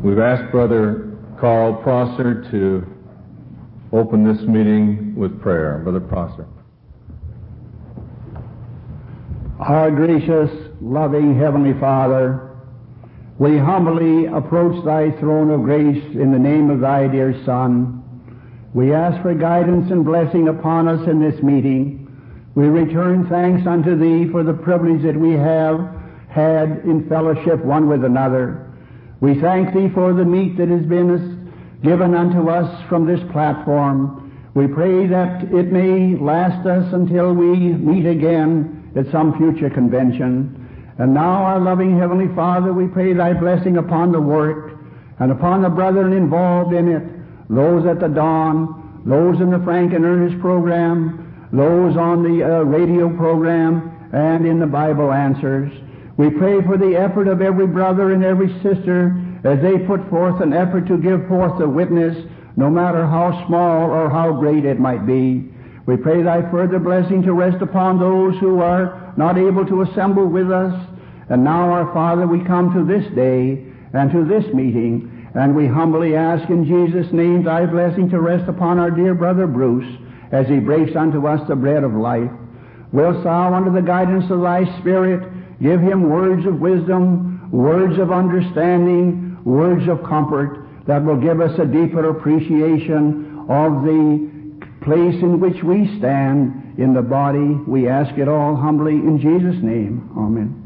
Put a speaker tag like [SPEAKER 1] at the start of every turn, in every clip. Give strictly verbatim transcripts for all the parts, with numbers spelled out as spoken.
[SPEAKER 1] We've asked Brother Carl Prosser to open this meeting with prayer. Brother Prosser.
[SPEAKER 2] Our gracious, loving Heavenly Father, we humbly approach Thy throne of grace in the name of Thy dear Son. We ask for guidance and blessing upon us in this meeting. We return thanks unto Thee for the privilege that we have had in fellowship one with another. We thank Thee for the meat that has been given unto us from this platform. We pray that it may last us until we meet again at some future convention. And now, our loving Heavenly Father, we pray Thy blessing upon the work and upon the brethren involved in it, those at the dawn, those in the Frank and Ernest program, those on the uh, radio program, and in the Bible Answers. We pray for the effort of every brother and every sister as they put forth an effort to give forth a witness, no matter how small or how great it might be. We pray Thy further blessing to rest upon those who are not able to assemble with us. And now, our Father, we come to this day and to this meeting, and we humbly ask in Jesus' name Thy blessing to rest upon our dear brother Bruce as he breaks unto us the bread of life. Wilt Thou, under the guidance of Thy Spirit, give him words of wisdom, words of understanding, words of comfort that will give us a deeper appreciation of the place in which we stand in the body. We ask it all humbly in Jesus' name. Amen.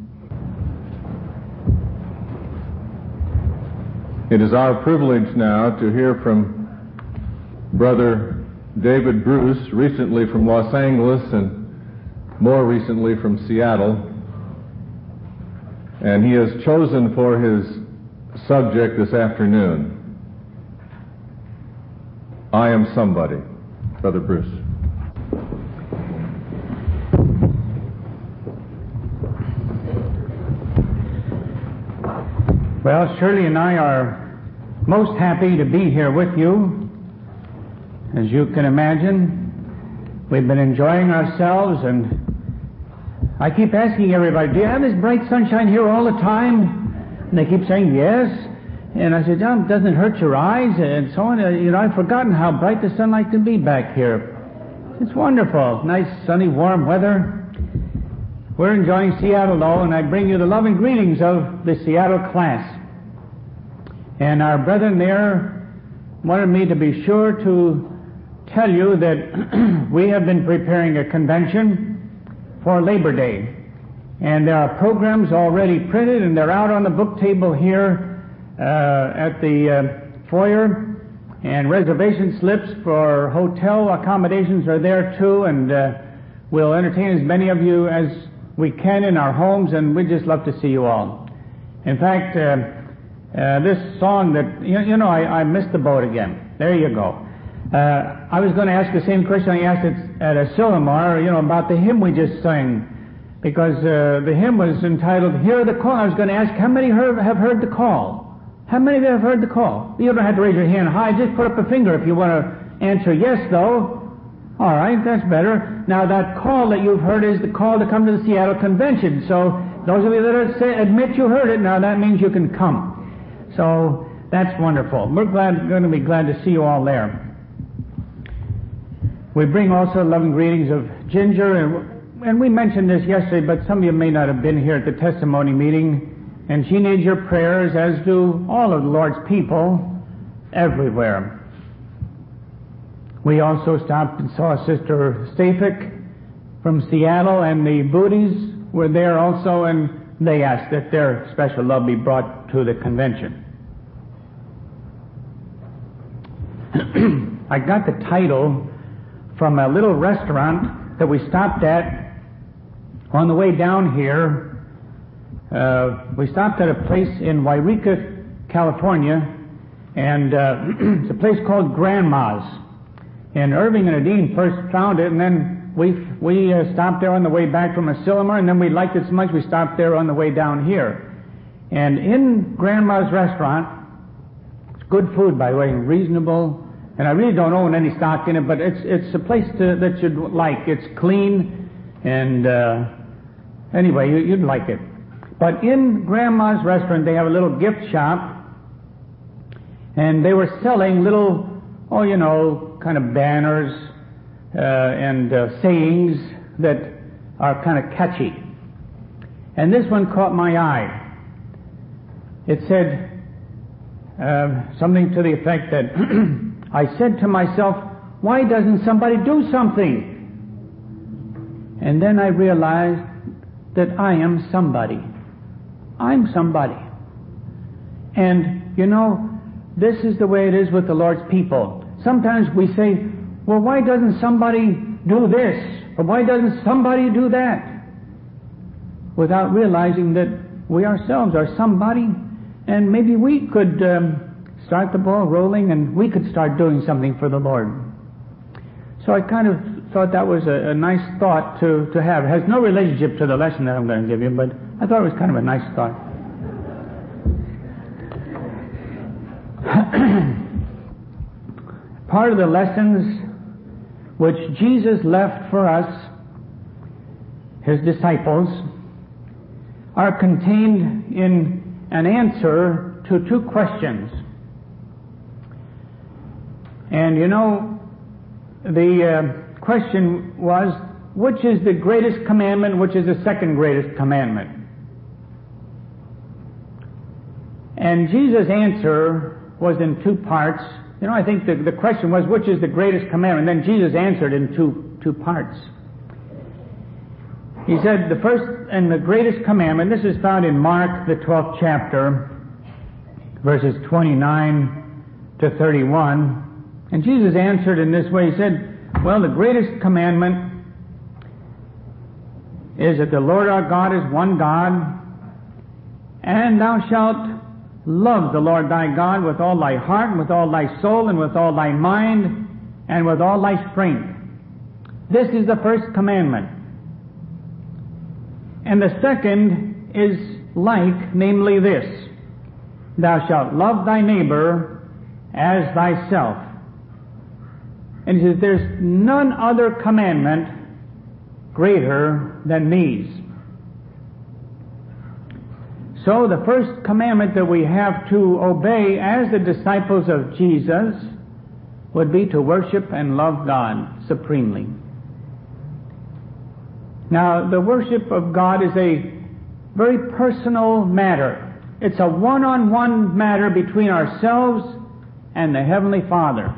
[SPEAKER 1] It is our privilege now to hear from Brother David Bruce, recently from Los Angeles and more recently from Seattle. And he has chosen for his subject this afternoon, I Am Somebody. Brother Bruce.
[SPEAKER 3] Well, Shirley and I are most happy to be here with you. As you can imagine, we've been enjoying ourselves, and I keep asking everybody, do you have this bright sunshine here all the time? And they keep saying yes. And I said, John, doesn't it hurt your eyes? And so on. You know, I've forgotten how bright the sunlight can be back here. It's wonderful. Nice, sunny, warm weather. We're enjoying Seattle, though, and I bring you the loving greetings of the Seattle class. And our brethren there wanted me to be sure to tell you that we have been preparing a convention for Labor Day. And there are programs already printed, and they're out on the book table here uh, at the uh, foyer. And reservation slips for hotel accommodations are there, too. And uh, we'll entertain as many of you as we can in our homes, and we'd just love to see you all. In fact, uh, uh, this song that, you, you know, I, I missed the boat again. There you go. Uh, I was going to ask the same question I asked at, at a Silmar, you know, about the hymn we just sang, because uh, the hymn was entitled, Hear the Call. I was going to ask, how many heard, have heard the call? How many of you have heard the call? You don't have to raise your hand high. Just put up a finger if you want to answer yes, though. All right, that's better. Now, that call that you've heard is the call to come to the Seattle Convention. So those of you that are say, admit you heard it, now that means you can come. So that's wonderful. We're glad, going to be glad to see you all there. We bring also loving greetings of Ginger, and, and we mentioned this yesterday, but some of you may not have been here at the testimony meeting, and she needs your prayers, as do all of the Lord's people everywhere. We also stopped and saw Sister Stafik from Seattle, and the Booties were there also, and they asked that their special love be brought to the convention. I got the title from a little restaurant that we stopped at on the way down here. Uh, we stopped at a place in Wairika, California, and uh, it's a place called Grandma's. And Irving and Adine first found it, and then we we uh, stopped there on the way back from Asilomar, and then we liked it so much we stopped there on the way down here. And in Grandma's restaurant, it's good food, by the way, reasonable, and I really don't own any stock in it, but it's it's a place to, that you'd like. It's clean, and uh, anyway, you, you'd like it. But in Grandma's restaurant, they have a little gift shop, And they were selling little, oh, you know, kind of banners uh, and uh, sayings that are kind of catchy. And this one caught my eye. It said uh, something to the effect that I said to myself, why doesn't somebody do something? And then I realized that I am somebody. I'm somebody. And, you know, this is the way it is with the Lord's people. Sometimes we say, well, why doesn't somebody do this? Or why doesn't somebody do that? Without realizing that we ourselves are somebody, and maybe we could um, start the ball rolling and we could start doing something for the Lord. So I kind of thought that was a, a nice thought to, to have. It has no relationship to the lesson that I'm going to give you, but I thought it was kind of a nice thought. Part of the lessons which Jesus left for us, His disciples, are contained in an answer to two questions. And you know, the uh, question was, which is the greatest commandment, which is the second greatest commandment? And Jesus' answer was in two parts. You know, I think the, the question was, which is the greatest commandment? And then Jesus answered in two, two parts. He said, the first and the greatest commandment, this is found in Mark, the twelfth chapter, verses twenty-nine to thirty-one. And Jesus answered in this way. He said, well, the greatest commandment is that the Lord our God is one God, and thou shalt love the Lord thy God with all thy heart, and with all thy soul, and with all thy mind, and with all thy strength. This is the first commandment. And the second is like, namely this: thou shalt love thy neighbor as thyself. And he says, there's none other commandment greater than these. So the first commandment that we have to obey as the disciples of Jesus would be to worship and love God supremely. Now, the worship of God is a very personal matter. It's a one-on-one matter between ourselves and the Heavenly Father,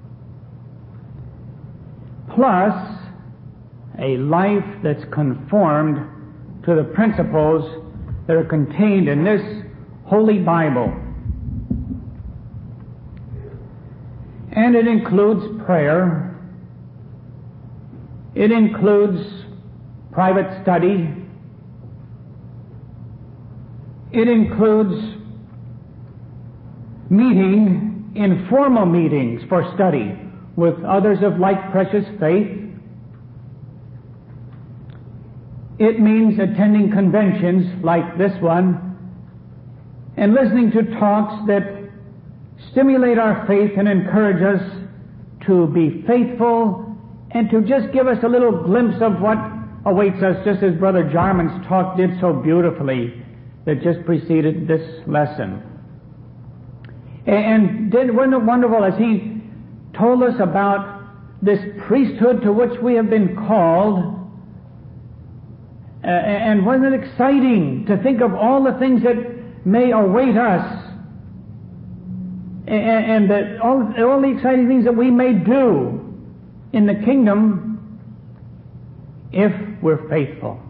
[SPEAKER 3] plus a life that's conformed to the principles that are contained in this Holy Bible. And it includes prayer. It includes private study. It includes meeting, informal meetings for study with others of like precious faith. It means attending conventions like this one and listening to talks that stimulate our faith and encourage us to be faithful and to just give us a little glimpse of what awaits us, just as Brother Jarman's talk did so beautifully that just preceded this lesson. And did, wasn't it wonderful as he told us about this priesthood to which we have been called? Uh, and wasn't it exciting to think of all the things that may await us, and, and that all, all the exciting things that we may do in the kingdom if we're faithful.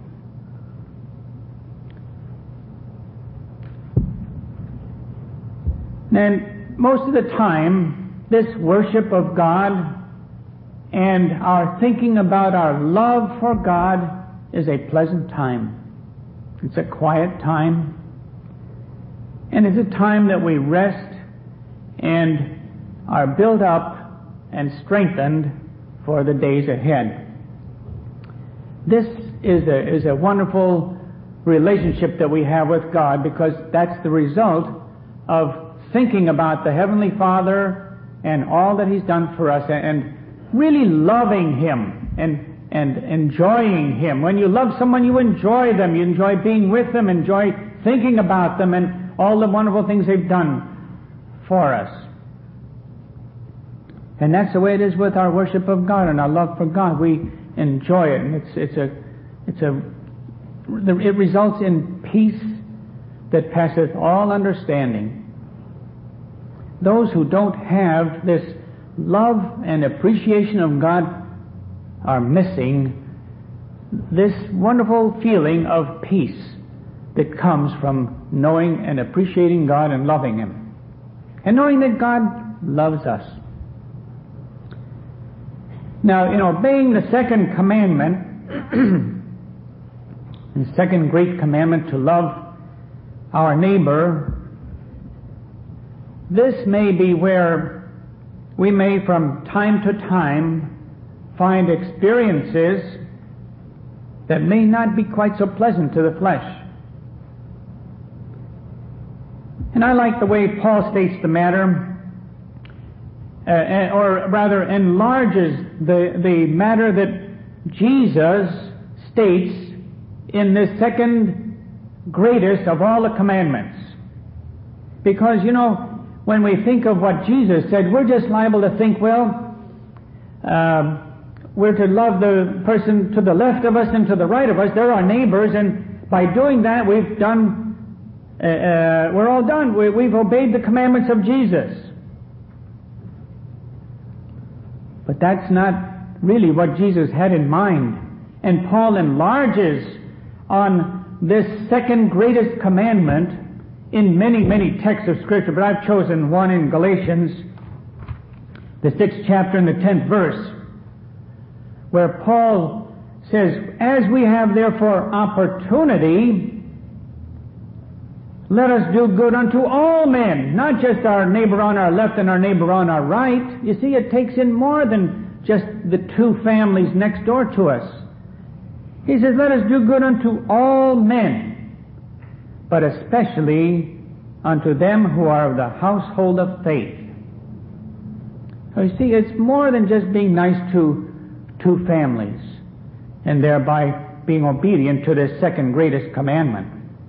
[SPEAKER 3] And most of the time, this worship of God and our thinking about our love for God is a pleasant time. It's a quiet time. And it's a time that we rest and are built up and strengthened for the days ahead. This is a, is a wonderful relationship that we have with God, because that's the result of thinking about the Heavenly Father and all that He's done for us, and really loving Him and and enjoying Him. When you love someone, you enjoy them. You enjoy being with them, enjoy thinking about them and all the wonderful things they've done for us. And that's the way it is with our worship of God and our love for God. We enjoy it, and it's it's a it's a it results in peace that passeth all understanding. Those who don't have this love and appreciation of God are missing this wonderful feeling of peace that comes from knowing and appreciating God and loving Him, and knowing that God loves us. Now, in obeying the second commandment, the second great commandment to love our neighbor, this may be where we may from time to time find experiences that may not be quite so pleasant to the flesh. And I like the way Paul states the matter, uh, or rather enlarges the, the matter that Jesus states in this second greatest of all the commandments. Because, you know, when we think of what Jesus said, we're just liable to think, well, uh, we're to love the person to the left of us and to the right of us. They're our neighbors, and by doing that, we've done, uh, uh, we're all done. We, we've obeyed the commandments of Jesus. But that's not really what Jesus had in mind. And Paul enlarges on this second greatest commandment in many, many texts of Scripture, but I've chosen one in Galatians, the sixth chapter and the tenth verse, where Paul says, "As we have therefore opportunity, let us do good unto all men," not just our neighbor on our left and our neighbor on our right. You see, it takes in more than just the two families next door to us. He says, let us do good unto all men, but especially unto them who are of the household of faith. So you see, it's more than just being nice to two families and thereby being obedient to this second greatest commandment.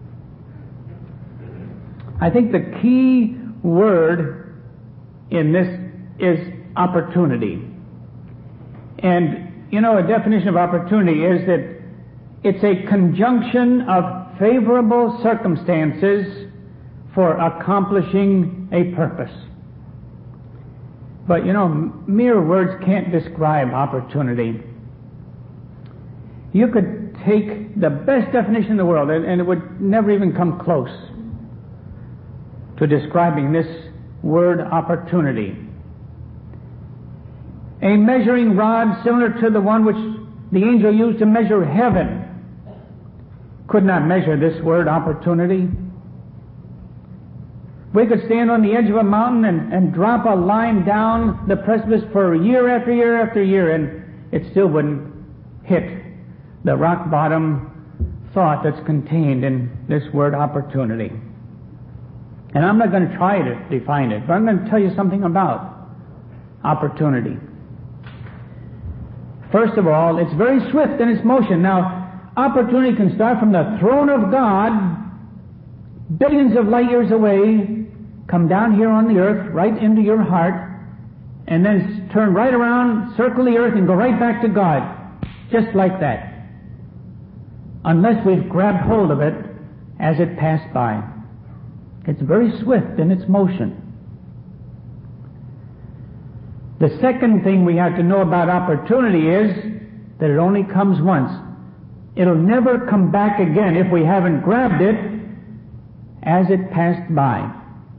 [SPEAKER 3] I think the key word in this is opportunity. And, you know, a definition of opportunity is that it's a conjunction of favorable circumstances for accomplishing a purpose. But, you know, mere words can't describe opportunity. You could take the best definition in the world, and, and it would never even come close to describing this word opportunity. A measuring rod similar to the one which the angel used to measure heaven could not measure this word opportunity. We could stand on the edge of a mountain and, and drop a line down the precipice for year after year after year, and it still wouldn't hit the rock bottom thought that's contained in this word opportunity. And I'm not going to try to define it, but I'm going to tell you something about opportunity. First of all, it's very swift in its motion. Now, opportunity can start from the throne of God, billions of light years away, come down here on the earth, right into your heart, and then turn right around, circle the earth, and go right back to God. Just like that. Unless we've grabbed hold of it as it passed by. It's very swift in its motion. The second thing we have to know about opportunity is that it only comes once. It'll never come back again if we haven't grabbed it as it passed by.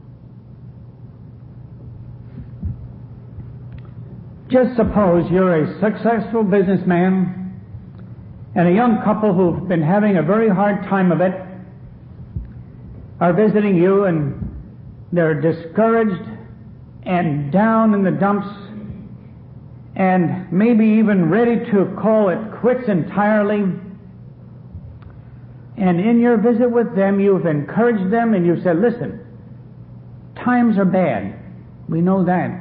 [SPEAKER 3] Just suppose you're a successful businessman and a young couple who've been having a very hard time of it are visiting you, and they're discouraged and down in the dumps and maybe even ready to call it quits entirely. And in your visit with them, you've encouraged them and you've said, listen, times are bad. We know that.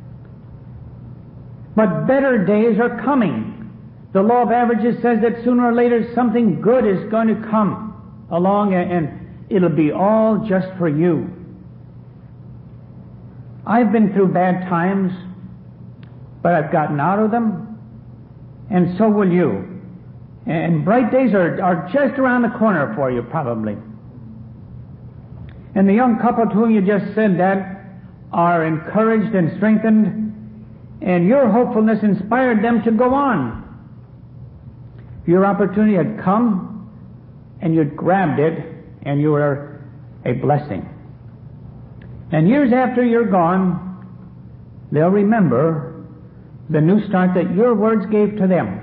[SPEAKER 3] But better days are coming. The law of averages says that sooner or later something good is going to come along, and it'll be all just for you. I've been through bad times. but I've gotten out of them, and so will you. And bright days are, are just around the corner for you, probably. And the young couple to whom you just said that are encouraged and strengthened, and your hopefulness inspired them to go on. Your opportunity had come, and you'd grabbed it, and you were a blessing. And years after you're gone, they'll remember the new start that your words gave to them.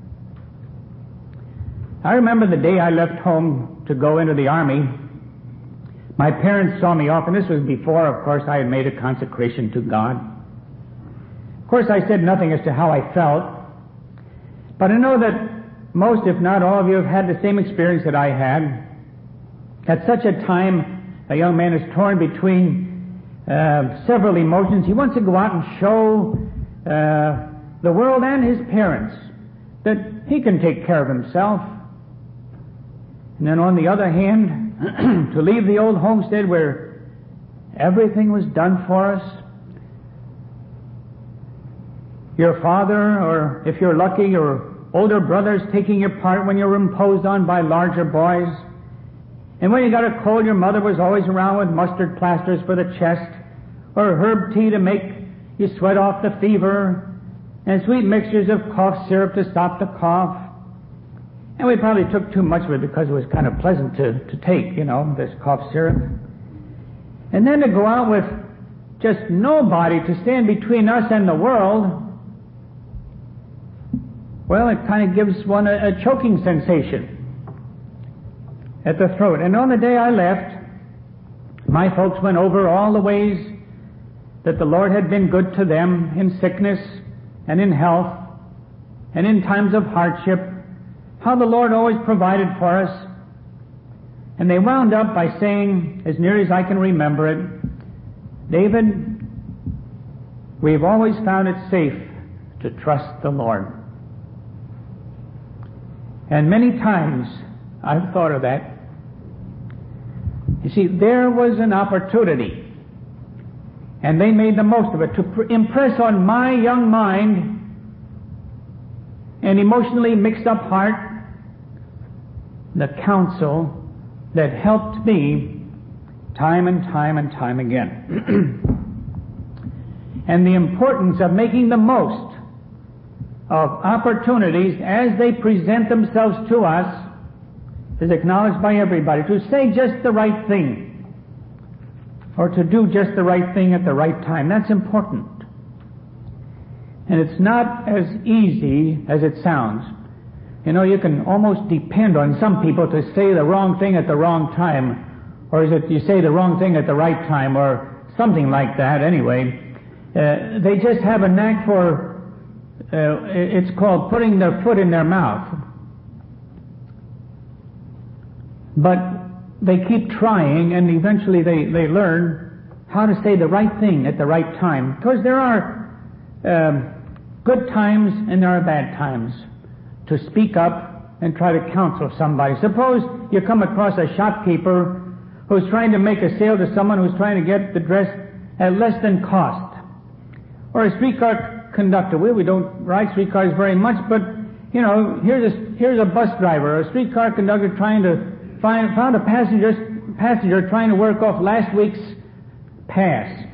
[SPEAKER 3] I remember the day I left home to go into the army. My parents saw me off, and this was before, of course, I had made a consecration to God. Of course, I said nothing as to how I felt, but I know that most, if not all of you, have had the same experience that I had. At such a time, a young man is torn between uh, several emotions. He wants to go out and show uh, the world and his parents that he can take care of himself. And then on the other hand, to leave the old homestead where everything was done for us. Your father, or if you're lucky, your older brothers taking your part when you were imposed on by larger boys. And when you got a cold, your mother was always around with mustard plasters for the chest, or herb tea to make you sweat off the fever, and sweet mixtures of cough syrup to stop the cough. And we probably took too much of it because it was kind of pleasant to, to take, you know, this cough syrup. And then to go out with just nobody to stand between us and the world, well, it kind of gives one a, a choking sensation at the throat. And on the day I left, my folks went over all the ways that the Lord had been good to them in sickness and in health and in times of hardship, how the Lord always provided for us. And they wound up by saying, as near as I can remember it, David, we've always found it safe to trust the Lord. And many times I've thought of that. You see, there was an opportunity, and they made the most of it to pr- impress on my young mind and emotionally mixed up heart the counsel that helped me time and time and time again. And the importance of making the most of opportunities as they present themselves to us is acknowledged by everybody. To say just the right thing, or to do just the right thing at the right time, that's important. And it's not as easy as it sounds. You know, you can almost depend on some people to say the wrong thing at the wrong time, or is it you say the wrong thing at the right time, or something like that anyway. Uh, they just have a knack for, uh, it's called putting their foot in their mouth. But they keep trying, and eventually they, they learn how to say the right thing at the right time. Because there are um, good times and there are bad times to speak up and try to counsel somebody. Suppose you come across a shopkeeper who's trying to make a sale to someone who's trying to get the dress at less than cost. Or a streetcar conductor. Well, we don't ride streetcars very much, but, you know, here's a, here's a bus driver or a streetcar conductor trying to find, found a passenger, passenger trying to work off last week's pass.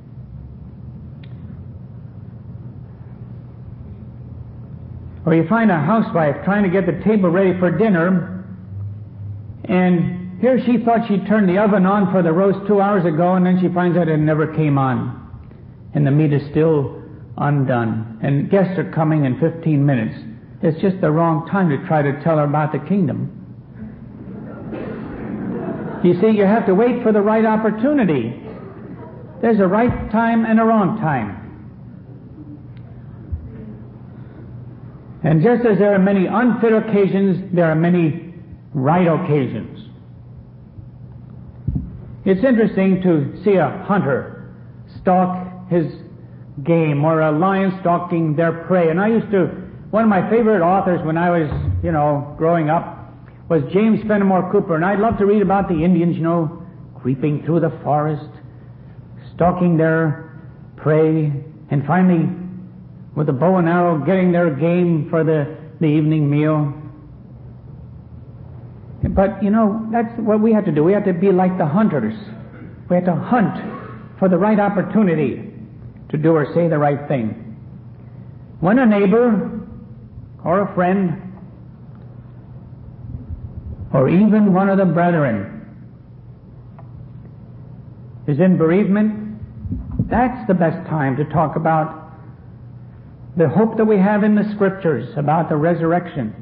[SPEAKER 3] Or you find a housewife trying to get the table ready for dinner, and here she thought she turned the oven on for the roast two hours ago, and then she finds out it never came on, and the meat is still undone, and guests are coming in fifteen minutes. It's just the wrong time to try to tell her about the kingdom. You see, you have to wait for the right opportunity. There's a right time and a wrong time. And just as there are many unfit occasions, there are many right occasions. It's interesting to see a hunter stalk his game, or a lion stalking their prey. And I used to, one of my favorite authors when I was, you know, growing up was James Fenimore Cooper. And I'd love to read about the Indians, you know, creeping through the forest, stalking their prey, and finally with a bow and arrow getting their game for the, the evening meal. But, you know, that's what we have to do. We have to be like the hunters. We have to hunt for the right opportunity to do or say the right thing. When a neighbor or a friend or even one of the brethren is in bereavement, that's the best time to talk about the hope that we have in the Scriptures about the resurrection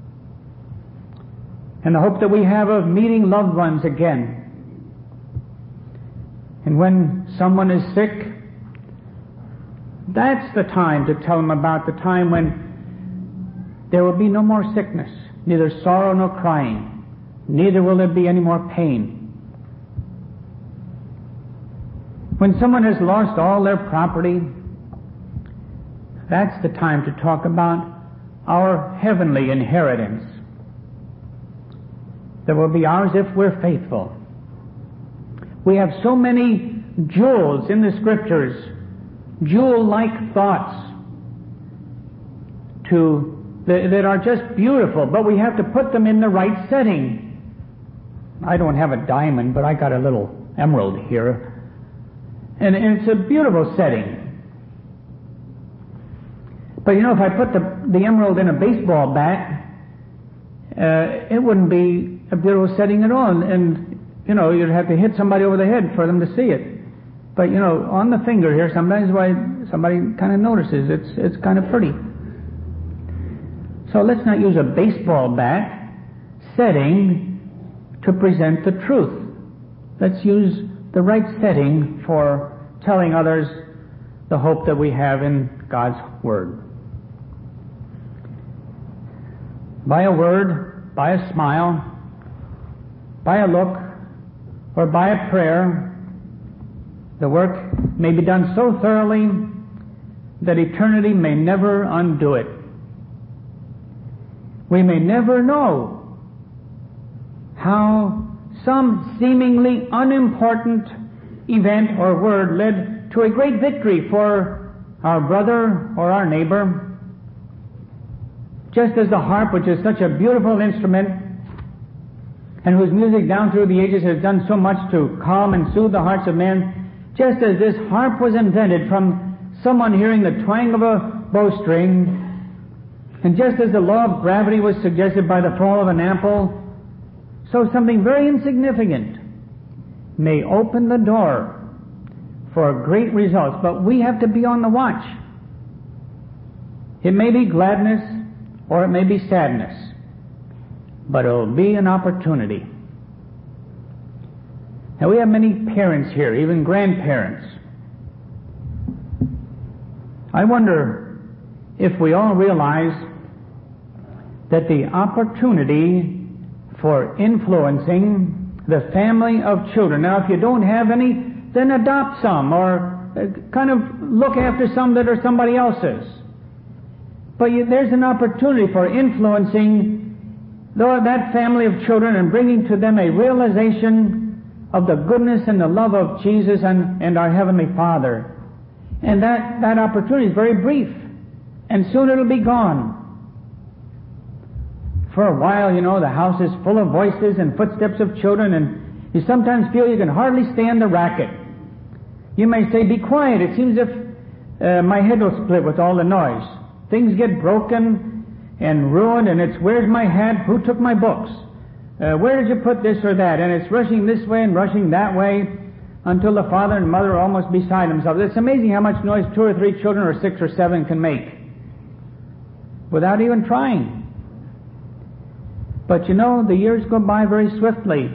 [SPEAKER 3] and the hope that we have of meeting loved ones again. And when someone is sick, that's the time to tell them about the time when there will be no more sickness, neither sorrow nor crying, neither will there be any more pain. When someone has lost all their property, that's the time to talk about our heavenly inheritance that will be ours if we're faithful. We have so many jewels in the Scriptures, jewel-like thoughts to, that, that are just beautiful, but we have to put them in the right setting. I don't have a diamond, but I got a little emerald here. And, and it's a beautiful setting. But you know, if I put the, the emerald in a baseball bat, uh, it wouldn't be a beautiful setting at all. And, and, you know, you'd have to hit somebody over the head for them to see it. But, you know, on the finger here, sometimes why somebody kind of notices it's, it's kind of pretty. So let's not use a baseball bat setting to present the truth. Let's use the right setting for telling others the hope that we have in God's Word. By a word, by a smile, by a look, or by a prayer, the work may be done so thoroughly that eternity may never undo it. We may never know how some seemingly unimportant event or word led to a great victory for our brother or our neighbor. Just as the harp, which is such a beautiful instrument, and whose music down through the ages has done so much to calm and soothe the hearts of men, just as this harp was invented from someone hearing the twang of a bowstring, and just as the law of gravity was suggested by the fall of an apple, so something very insignificant may open the door for great results. But we have to be on the watch. It may be gladness or it may be sadness, but it will be an opportunity. Now, we have many parents here, even grandparents. I wonder if we all realize that the opportunity for influencing the family of children. Now, if you don't have any, then adopt some, or uh, kind of look after some that are somebody else's. But you, there's an opportunity for influencing the, that family of children and bringing to them a realization of the goodness and the love of Jesus and, and our Heavenly Father. And that, that opportunity is very brief, and soon it'll be gone. For a while, you know, the house is full of voices and footsteps of children, and you sometimes feel you can hardly stand the racket. You may say, be quiet. It seems as if uh, my head will split with all the noise. Things get broken and ruined, and it's, where's my hat? Who took my books? Uh, where did you put this or that? And it's rushing this way and rushing that way until the father and mother are almost beside themselves. It's amazing how much noise two or three children or six or seven can make without even trying. But you know, the years go by very swiftly.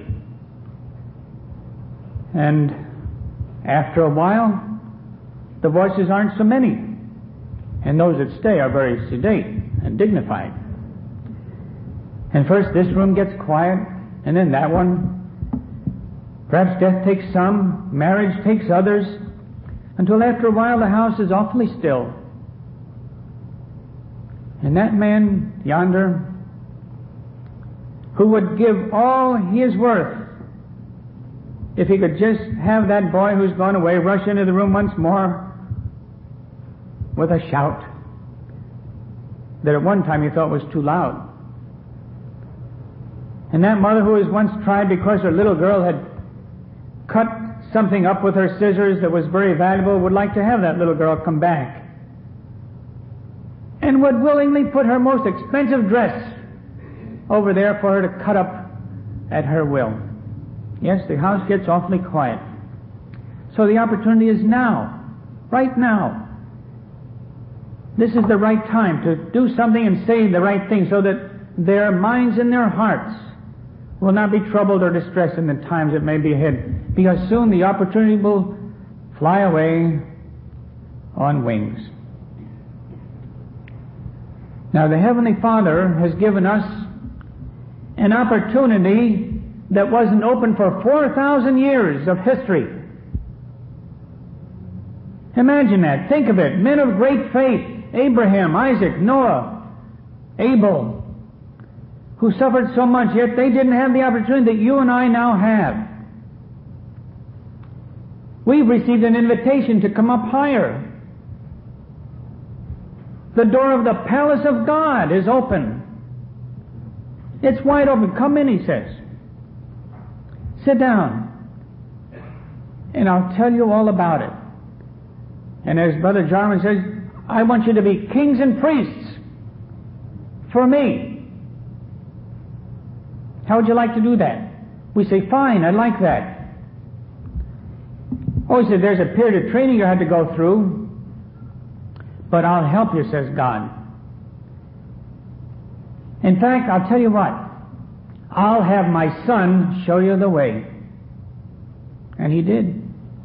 [SPEAKER 3] And after a while, the voices aren't so many. And those that stay are very sedate and dignified. And first this room gets quiet, and then that one. Perhaps death takes some, marriage takes others, until after a while the house is awfully still. And that man yonder, who would give all he is worth if he could just have that boy who's gone away rush into the room once more with a shout that at one time you thought was too loud. And that mother who was once tried because her little girl had cut something up with her scissors that was very valuable would like to have that little girl come back, and would willingly put her most expensive dress over there for her to cut up at her will. Yes, the house gets awfully quiet. So the opportunity is now, right now. This is the right time to do something and say the right thing so that their minds and their hearts will not be troubled or distressed in the times that may be ahead, because soon the opportunity will fly away on wings. Now, the Heavenly Father has given us an opportunity that wasn't open for four thousand years of history. Imagine that. Think of it. Men of great faith, Abraham, Isaac, Noah, Abel, who suffered so much, yet they didn't have the opportunity that you and I now have. We've received an invitation to come up higher. The door of the palace of God is open. It's wide open. Come in, he says. Sit down, and I'll tell you all about it. And as Brother Jarman says, I want you to be kings and priests for me. How would you like to do that? We say, fine, I'd like that. Oh, he said, there's a period of training you had to go through, but I'll help you, says God. In fact, I'll tell you what, I'll have my son show you the way. And he did.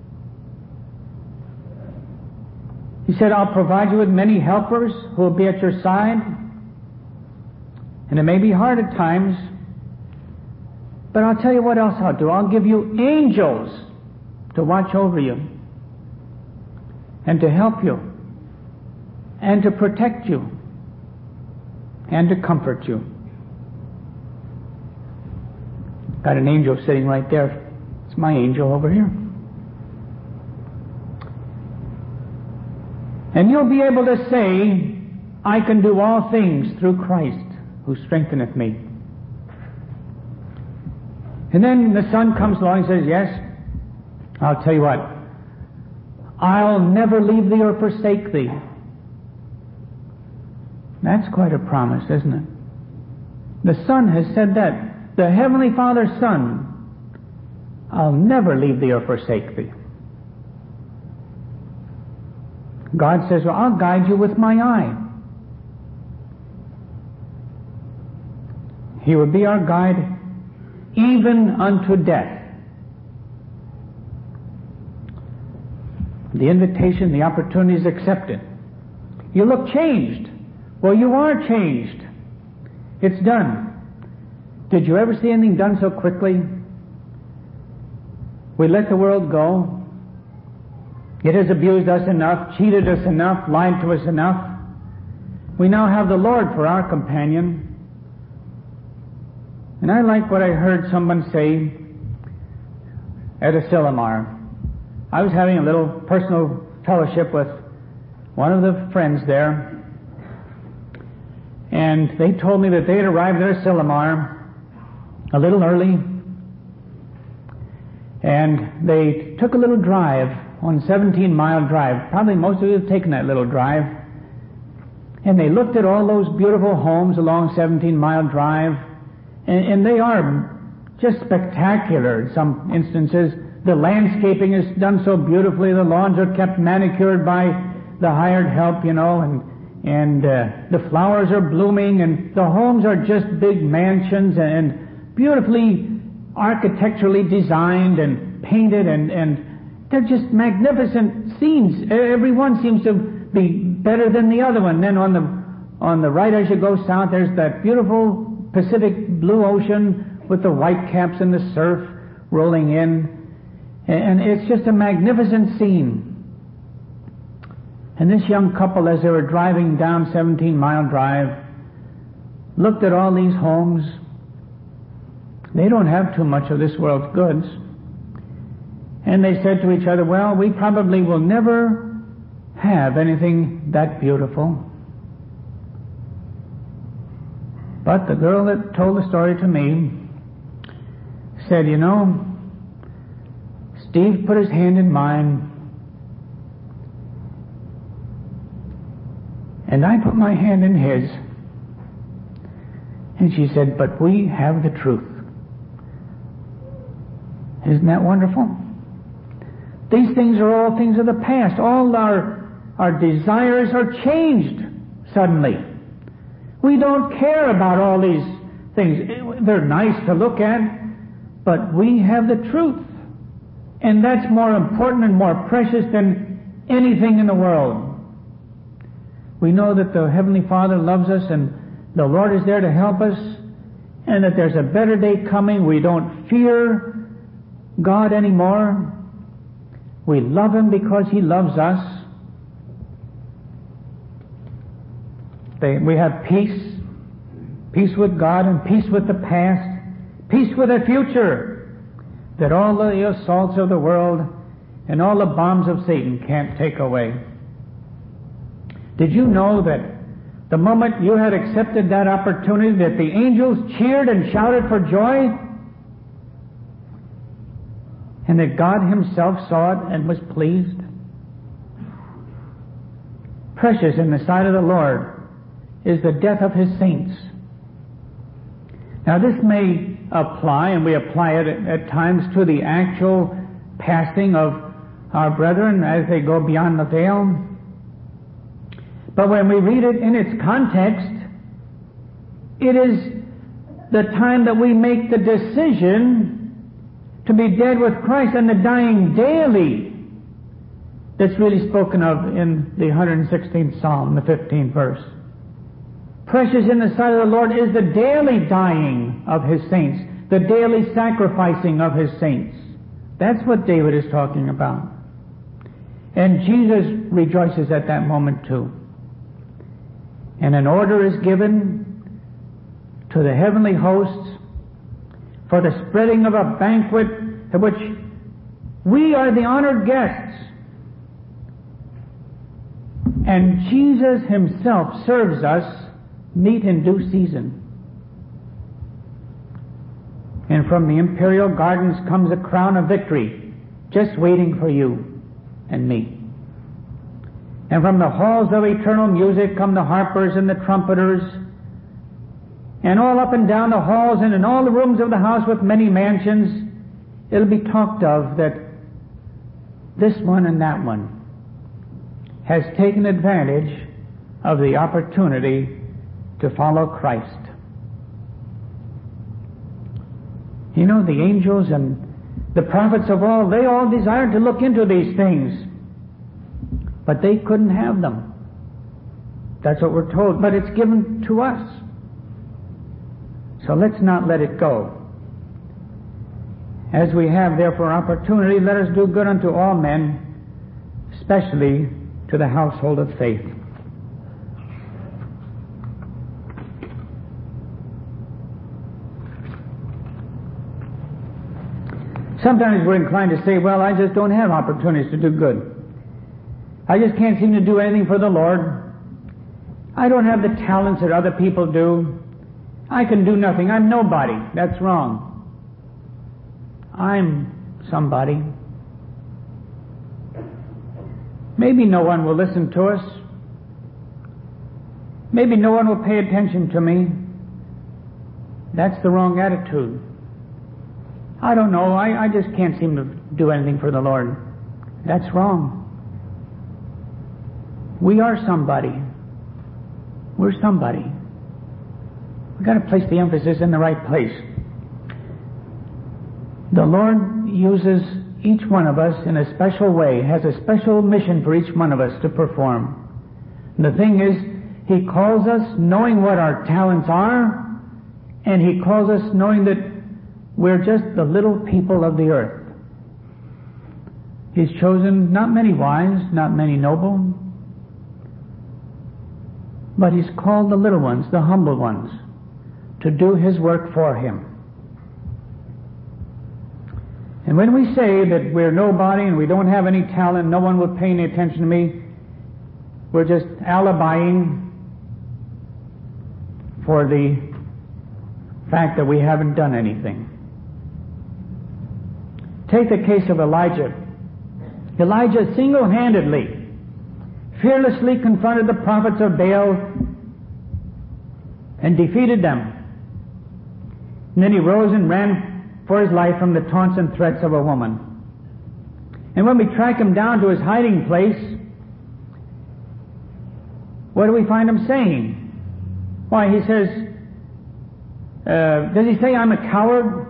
[SPEAKER 3] He said, I'll provide you with many helpers who will be at your side. And it may be hard at times, but I'll tell you what else I'll do. I'll give you angels to watch over you and to help you and to protect you and to comfort you. Got an angel sitting right there. It's my angel over here. And you'll be able to say, I can do all things through Christ who strengtheneth me. And then the Son comes along and says, yes, I'll tell you what, I'll never leave thee or forsake thee. That's quite a promise, isn't it? The Son has said that. The Heavenly Father's Son, I'll never leave thee or forsake thee. God says, well, I'll guide you with my eye. He will be our guide even unto death. The invitation, the opportunity is accepted. You look changed. Well, you are changed. It's done. Did you ever see anything done so quickly? We let the world go. It has abused us enough, cheated us enough, lied to us enough. We now have the Lord for our companion. And I like what I heard someone say at a Sillamar. I was having a little personal fellowship with one of the friends there, and they told me that they had arrived there at Sillamar a little early, and they took a little drive on a seventeen mile drive. Probably most of you have taken that little drive. And they looked at all those beautiful homes along seventeen mile drive, and, and they are just spectacular in some instances. The landscaping is done so beautifully. The lawns are kept manicured by the hired help, you know, and and uh, the flowers are blooming, and the homes are just big mansions and beautifully architecturally designed and painted, and, and they're just magnificent scenes. Every one seems to be better than the other one. Then on the on the right as you go south, there's that beautiful Pacific blue ocean with the white caps and the surf rolling in. And it's just a magnificent scene. And this young couple, as they were driving down seventeen mile drive, looked at all these homes. They don't have too much of this world's goods. And they said to each other, well, we probably will never have anything that beautiful. But the girl that told the story to me said, you know, Steve put his hand in mine, and I put my hand in his. And she said, but we have the truth. Isn't that wonderful? These things are all things of the past. All our, our desires are changed suddenly. We don't care about all these things. They're nice to look at, but we have the truth. And that's more important and more precious than anything in the world. We know that the Heavenly Father loves us and the Lord is there to help us, and that there's a better day coming. We don't fear God anymore. We love Him because He loves us. They, we have peace. Peace with God and peace with the past. Peace with the future. That all the assaults of the world and all the bombs of Satan can't take away. Did you know that the moment you had accepted that opportunity, that the angels cheered and shouted for joy? And that God Himself saw it and was pleased? Precious in the sight of the Lord is the death of His saints. Now this may apply, and we apply it at, at times, to the actual passing of our brethren as they go beyond the veil. But when we read it in its context, it is the time that we make the decision to be dead with Christ and the dying daily that's really spoken of in the one hundred sixteenth Psalm, the fifteenth verse. Precious in the sight of the Lord is the daily dying of His saints, the daily sacrificing of His saints. That's what David is talking about. And Jesus rejoices at that moment too. And an order is given to the heavenly hosts for the spreading of a banquet at which we are the honored guests. And Jesus Himself serves us meat in due season. And from the imperial gardens comes a crown of victory, just waiting for you and me. And from the halls of eternal music come the harpers and the trumpeters, and all up and down the halls and in all the rooms of the house with many mansions, it'll be talked of that this one and that one has taken advantage of the opportunity to follow Christ. You know, the angels and the prophets of all, they all desired to look into these things, but they couldn't have them. That's what we're told. But it's given to us. So let's not let it go. As we have therefore opportunity, let us do good unto all men, especially to the household of faith. Sometimes we're inclined to say, well, I just don't have opportunities to do good. I just can't seem to do anything for the Lord. I don't have the talents that other people do. I can do nothing. I'm nobody. That's wrong. I'm somebody. Maybe no one will listen to us. Maybe no one will pay attention to me. That's the wrong attitude. I don't know. I, I just can't seem to do anything for the Lord. That's wrong. We are somebody. We're somebody. We've got to place the emphasis in the right place. The Lord uses each one of us in a special way, has a special mission for each one of us to perform. And the thing is, He calls us knowing what our talents are, and He calls us knowing that we're just the little people of the earth. He's chosen not many wise, not many noble, but He's called the little ones, the humble ones, to do His work for Him. And when we say that we're nobody and we don't have any talent, no one will pay any attention to me, we're just alibiing for the fact that we haven't done anything. Take the case of Elijah. Elijah single-handedly, fearlessly confronted the prophets of Baal and defeated them. And then he rose and ran for his life from the taunts and threats of a woman. And when we track him down to his hiding place, what do we find him saying? Why, he says, uh, does he say, I'm a coward?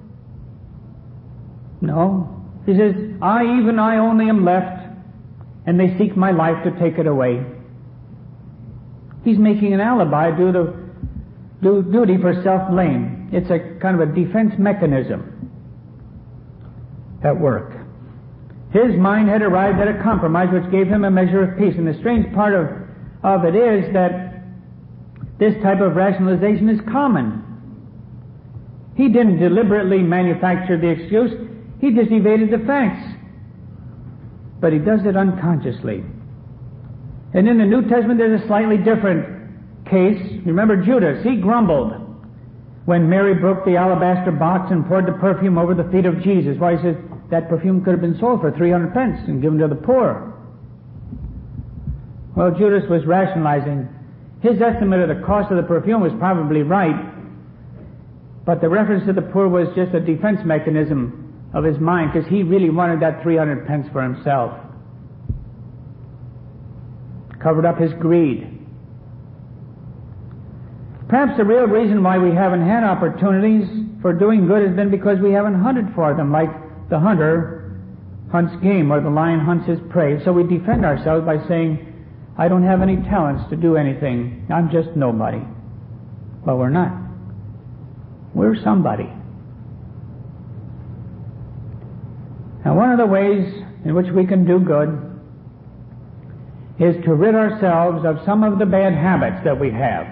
[SPEAKER 3] No. He says, I, even I only am left, and they seek my life to take it away. He's making an alibi, do the do duty for self-blame. It's a kind of a defense mechanism at work. His mind had arrived at a compromise which gave him a measure of peace. And the strange part of, of it is that this type of rationalization is common. He didn't deliberately manufacture the excuse. He just evaded the facts. But he does it unconsciously. And in the New Testament there's a slightly different case. Remember Judas, he grumbled when Mary broke the alabaster box and poured the perfume over the feet of Jesus. Why, he said that perfume could have been sold for three hundred pence and given to the poor. Well, Judas was rationalizing. His estimate of the cost of the perfume was probably right, but the reference to the poor was just a defense mechanism of his mind, because he really wanted that three hundred pence for himself. Covered up his greed. Perhaps the real reason why we haven't had opportunities for doing good has been because we haven't hunted for them, like the hunter hunts game or the lion hunts his prey. So we defend ourselves by saying, I don't have any talents to do anything. I'm just nobody. Well, we're not. We're somebody. Now, one of the ways in which we can do good is to rid ourselves of some of the bad habits that we have.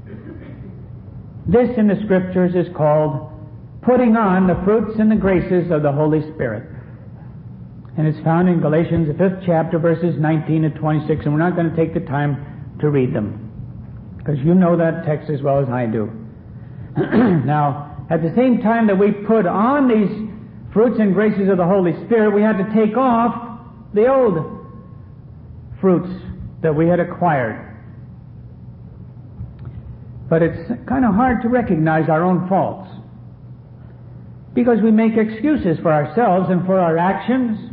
[SPEAKER 3] This in the Scriptures is called putting on the fruits and the graces of the Holy Spirit. And it's found in Galatians, the fifth chapter, verses nineteen to twenty-six, and we're not going to take the time to read them, because you know that text as well as I do. Now, at the same time that we put on these fruits and graces of the Holy Spirit, we had to take off the old fruits that we had acquired. But it's kind of hard to recognize our own faults, because we make excuses for ourselves and for our actions,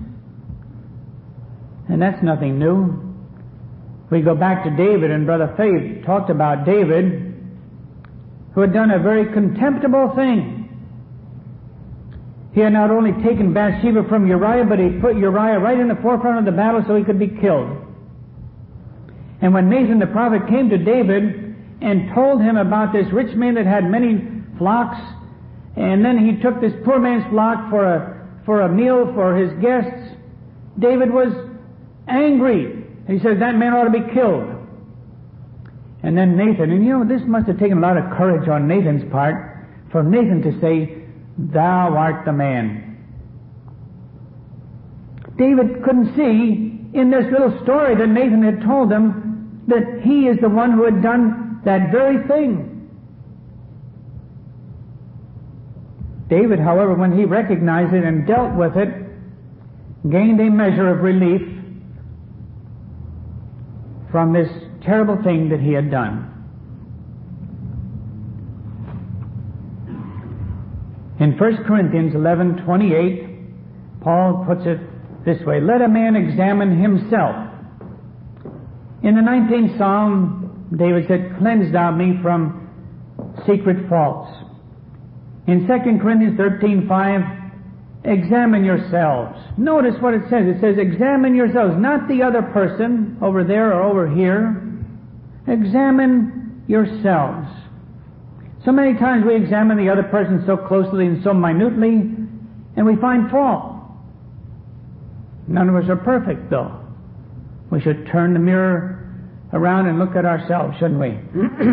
[SPEAKER 3] and that's nothing new. We go back to David, and Brother Faith talked about David, who had done a very contemptible thing. He had not only taken Bathsheba from Uriah, but he put Uriah right in the forefront of the battle so he could be killed. And when Nathan the prophet came to David and told him about this rich man that had many flocks, and then he took this poor man's flock for a for a meal for his guests, David was angry. He says, that man ought to be killed. And then Nathan, and you know, this must have taken a lot of courage on Nathan's part, for Nathan to say, thou art the man. David couldn't see in this little story that Nathan had told him that he is the one who had done that very thing. David, however, when he recognized it and dealt with it, gained a measure of relief from this terrible thing that he had done. In First Corinthians eleven twenty-eight, Paul puts it this way, let a man examine himself. In the nineteenth Psalm, David said, cleanse thou me from secret faults. In Second Corinthians thirteen five, examine yourselves. Notice what it says. It says, examine yourselves, not the other person over there or over here. Examine yourselves. So many times we examine the other person so closely and so minutely, and we find fault. None of us are perfect, though. We should turn the mirror around and look at ourselves, shouldn't we?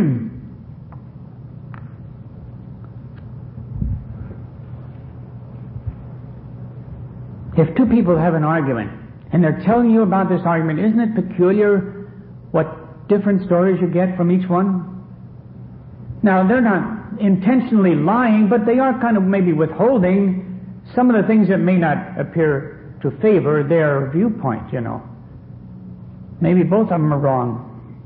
[SPEAKER 3] If two people have an argument, and they're telling you about this argument, isn't it peculiar what different stories you get from each one? Now, they're not intentionally lying, but they are kind of maybe withholding some of the things that may not appear to favor their viewpoint, you know. Maybe both of them are wrong.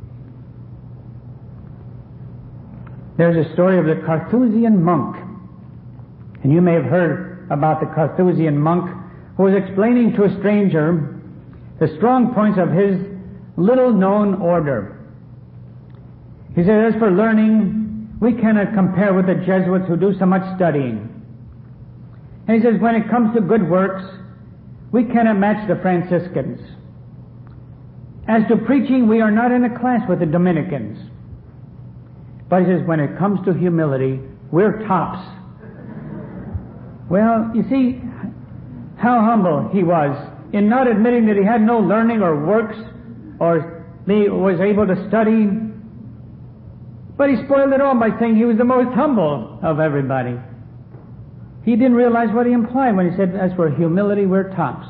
[SPEAKER 3] There's a story of the Carthusian monk, and you may have heard about the Carthusian monk who was explaining to a stranger the strong points of his little-known order. He said, as for learning, we cannot compare with the Jesuits who do so much studying. And he says, when it comes to good works, we cannot match the Franciscans. As to preaching, we are not in a class with the Dominicans. But he says, when it comes to humility, we're tops. Well, you see how humble he was in not admitting that he had no learning or works or he was able to study. But he spoiled it all by saying he was the most humble of everybody. He didn't realize what he implied when he said, as for humility, we're tops.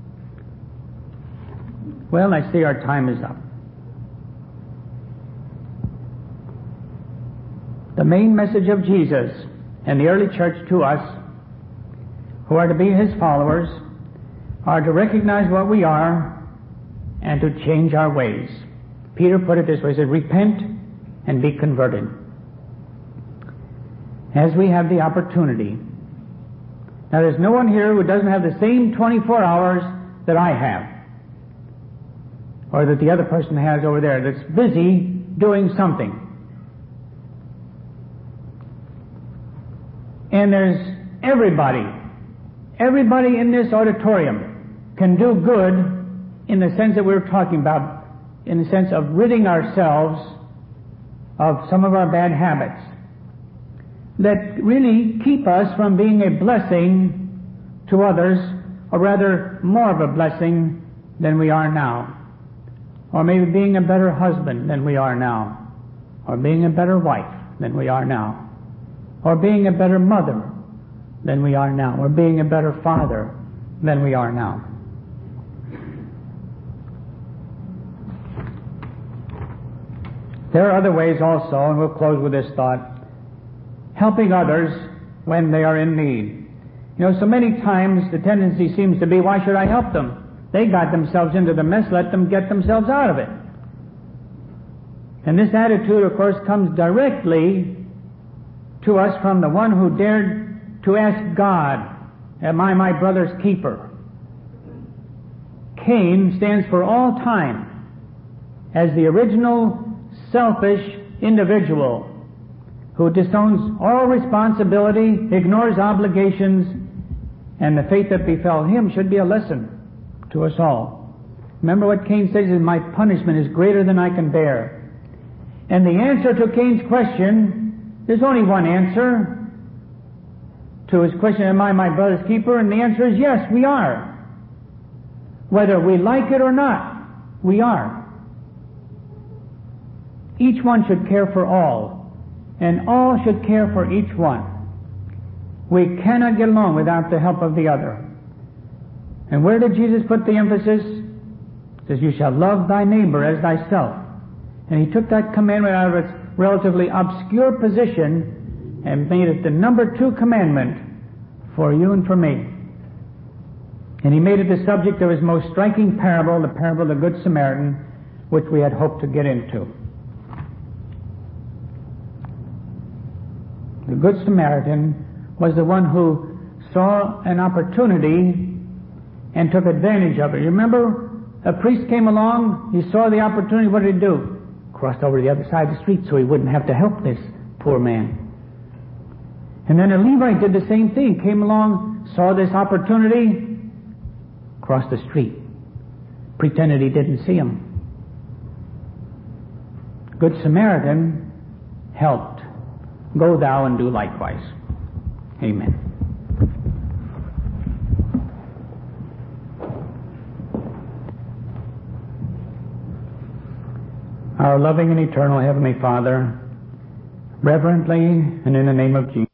[SPEAKER 3] Well, I see our time is up. The main message of Jesus and the early church to us, who are to be his followers, are to recognize what we are and to change our ways. Peter put it this way, he said, repent and be converted. As we have the opportunity. Now there's no one here who doesn't have the same twenty-four hours that I have, or that the other person has over there, that's busy doing something. And there's everybody, everybody in this auditorium can do good in the sense that we're talking about, in the sense of ridding ourselves of some of our bad habits that really keep us from being a blessing to others, or rather more of a blessing than we are now. Or maybe being a better husband than we are now. Or being a better wife than we are now. Or being a better mother than we are now. Or being a better father than we are now. There are other ways also, and we'll close with this thought, helping others when they are in need. You know, so many times the tendency seems to be, why should I help them? They got themselves into the mess, let them get themselves out of it. And this attitude, of course, comes directly to us from the one who dared to ask God, am I my brother's keeper? Cain stands for all time as the original selfish individual who disowns all responsibility, ignores obligations, and the fate that befell him should be a lesson to us all. Remember what Cain says, is my punishment is greater than I can bear. And the answer to Cain's question, there's only one answer to his question, am I my brother's keeper? And the answer is yes, we are. Whether we like it or not, we are. Each one should care for all, and all should care for each one. We cannot get along without the help of the other. And where did Jesus put the emphasis? He says, you shall love thy neighbor as thyself. And he took that commandment out of its relatively obscure position and made it the number two commandment for you and for me. And he made it the subject of his most striking parable, the parable of the Good Samaritan, which we had hoped to get into. The Good Samaritan was the one who saw an opportunity and took advantage of it. You remember, a priest came along, he saw the opportunity, what did he do? Crossed over to the other side of the street so he wouldn't have to help this poor man. And then a Levite did the same thing, came along, saw this opportunity, crossed the street, pretended he didn't see him. Good Samaritan helped. Go thou and do likewise. Amen. Our loving and eternal Heavenly Father, reverently and in the name of Jesus,